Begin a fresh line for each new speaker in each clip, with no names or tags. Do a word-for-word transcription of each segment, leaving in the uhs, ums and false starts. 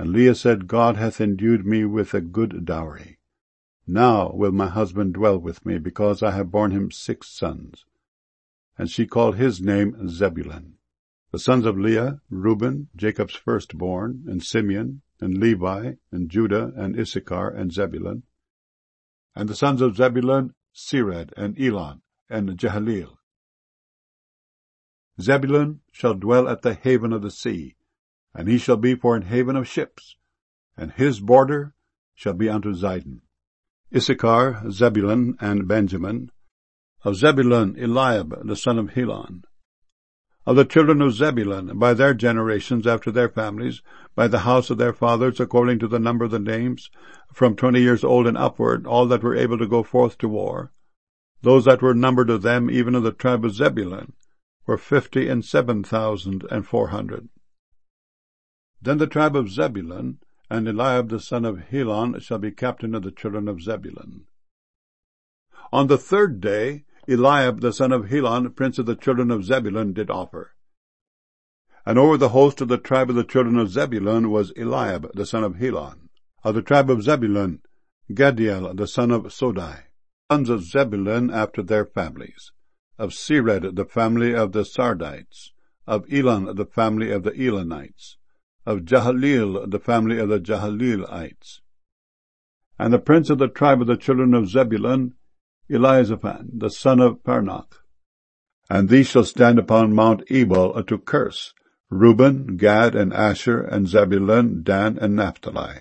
And Leah said, God hath endued me with a good dowry. Now will my husband dwell with me, because I have borne him six sons. And she called his name Zebulun. The sons of Leah, Reuben, Jacob's firstborn, and Simeon, and Levi, and Judah, and Issachar, and Zebulun. And the sons of Zebulun, Sered, and Elon, and Jehaleel. Zebulun shall dwell at the haven of the sea, and he shall be for an haven of ships, and his border shall be unto Zidon. Issachar, Zebulun, and Benjamin. Of Zebulun, Eliab, the son of Helon. Of the children of Zebulun, by their generations after their families, by the house of their fathers, according to the number of the names, from twenty years old and upward, all that were able to go forth to war, those that were numbered of them, even of the tribe of Zebulun, were fifty and seven thousand and four hundred. Then the tribe of Zebulun, and Eliab the son of Helon, shall be captain of the children of Zebulun. On the third day Eliab the son of Helon, prince of the children of Zebulun, did offer. And over the host of the tribe of the children of Zebulun was Eliab the son of Helon. Of the tribe of Zebulun, Gadiel the son of Sodai. Sons of Zebulun after their families. Of Sered the family of the Sardites. Of Elon the family of the Elonites. Of Jehaleel the family of the Jahaleelites. And the prince of the tribe of the children of Zebulun, Elizaphan the son of Parnach. And these shall stand upon Mount Ebal to curse, Reuben, Gad, and Asher, and Zebulun, Dan, and Naphtali.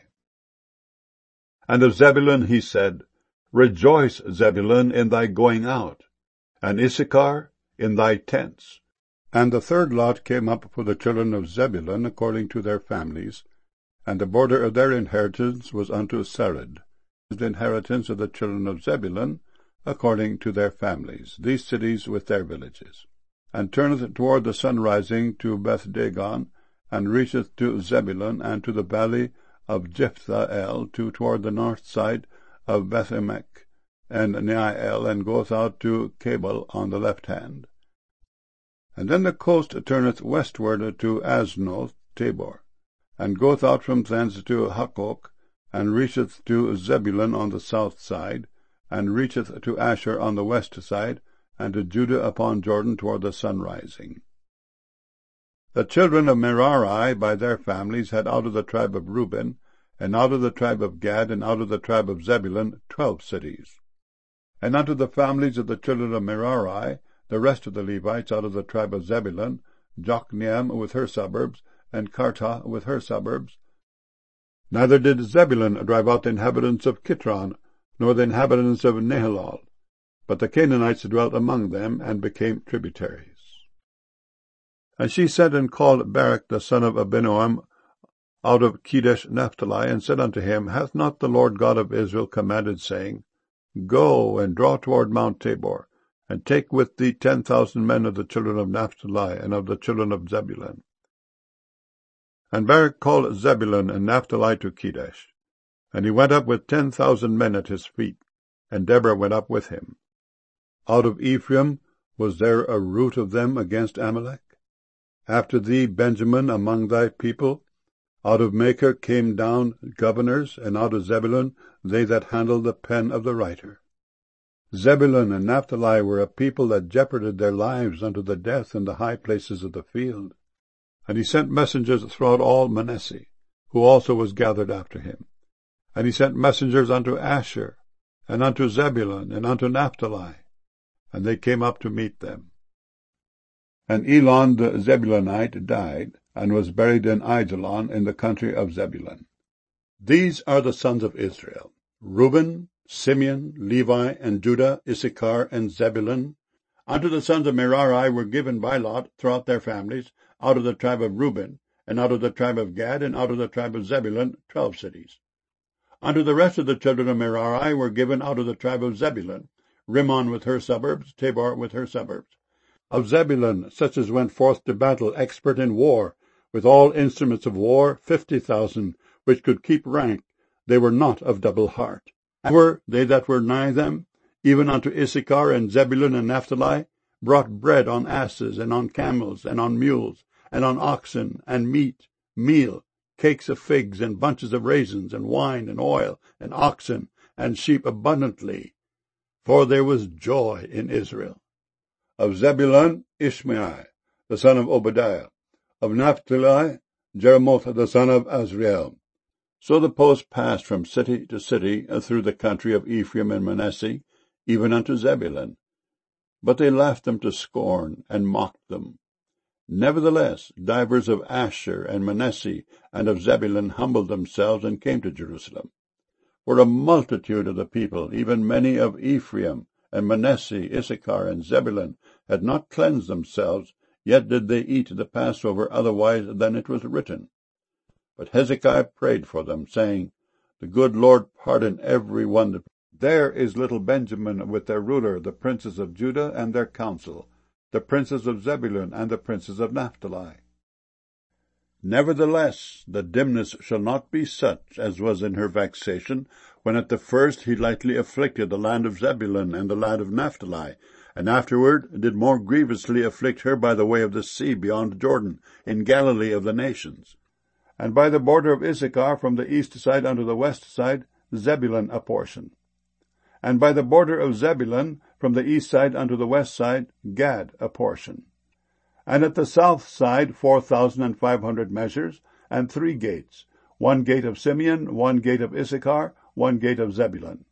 And of Zebulun he said, Rejoice, Zebulun, in thy going out, and Issachar in thy tents. And the third lot came up for the children of Zebulun according to their families, and the border of their inheritance was unto Sered. The inheritance of the children of Zebulun according to their families, these cities with their villages. And turneth toward the sunrising to Beth-dagon, and reacheth to Zebulun, and to the valley of Jephthahel, to toward the north side of Bethemek, and Neiel, and goeth out to Cabal on the left hand. And then the coast turneth westward to Aznoth Tabor, and goeth out from thence to Hukkok, and reacheth to Zebulun on the south side, and reacheth to Asher on the west side, and to Judah upon Jordan toward the sunrising. The children of Merari by their families had out of the tribe of Reuben, and out of the tribe of Gad, and out of the tribe of Zebulun, twelve cities. And unto the families of the children of Merari, the rest of the Levites out of the tribe of Zebulun, Jokneam with her suburbs, and Kartah with her suburbs. Neither did Zebulun drive out the inhabitants of Kitron, nor the inhabitants of Nehalal, but the Canaanites dwelt among them, and became tributaries. And she sent and called Barak the son of Abinoam out of Kedesh Naphtali, and said unto him, Hath not the Lord God of Israel commanded, saying, Go and draw toward Mount Tabor, and take with thee ten thousand men of the children of Naphtali and of the children of Zebulun? And Barak called Zebulun and Naphtali to Kedesh. And he went up with ten thousand men at his feet, and Deborah went up with him. Out of Ephraim was there a root of them against Amalek? After thee, Benjamin, among thy people, out of Machir came down governors, and out of Zebulun they that handled the pen of the writer. Zebulun and Naphtali were a people that jeoparded their lives unto the death in the high places of the field. And he sent messengers throughout all Manasseh, who also was gathered after him. And he sent messengers unto Asher, and unto Zebulun, and unto Naphtali, and they came up to meet them. And Elon the Zebulunite died, and was buried in Aijalon in the country of Zebulun. These are the sons of Israel, Reuben, Simeon, Levi, and Judah, Issachar, and Zebulun. Unto the sons of Merari were given by lot throughout their families, out of the tribe of Reuben, and out of the tribe of Gad, and out of the tribe of Zebulun, twelve cities. Unto the rest of the children of Merari were given out of the tribe of Zebulun, Rimmon with her suburbs, Tabor with her suburbs. Of Zebulun, such as went forth to battle, expert in war, with all instruments of war, fifty thousand, which could keep rank, they were not of double heart. And were they that were nigh them, even unto Issachar and Zebulun and Naphtali, brought bread on asses, and on camels, and on mules, and on oxen, and meat, meal, cakes of figs, and bunches of raisins, and wine, and oil, and oxen, and sheep abundantly, for there was joy in Israel. Of Zebulun, Ishmael, the son of Obadiah. Of Naphtali, Jeremoth, the son of Azriel. So the post passed from city to city through the country of Ephraim and Manasseh, even unto Zebulun. But they laughed them to scorn, and mocked them. Nevertheless, divers of Asher and Manasseh and of Zebulun humbled themselves and came to Jerusalem. For a multitude of the people, even many of Ephraim and Manasseh, Issachar and Zebulun, had not cleansed themselves, yet did they eat the Passover otherwise than it was written. But Hezekiah prayed for them, saying, The good Lord pardon every one that... There is little Benjamin with their ruler, the princes of Judah and their council, the princes of Zebulun and the princes of Naphtali. Nevertheless, the dimness shall not be such as was in her vexation, when at the first he lightly afflicted the land of Zebulun and the land of Naphtali, and afterward did more grievously afflict her by the way of the sea beyond Jordan, in Galilee of the nations. And by the border of Issachar from the east side unto the west side, Zebulun a portion. And by the border of Zebulun from the east side unto the west side, Gad a portion. And at the south side four thousand and five hundred measures, and three gates, one gate of Simeon, one gate of Issachar, one gate of Zebulun.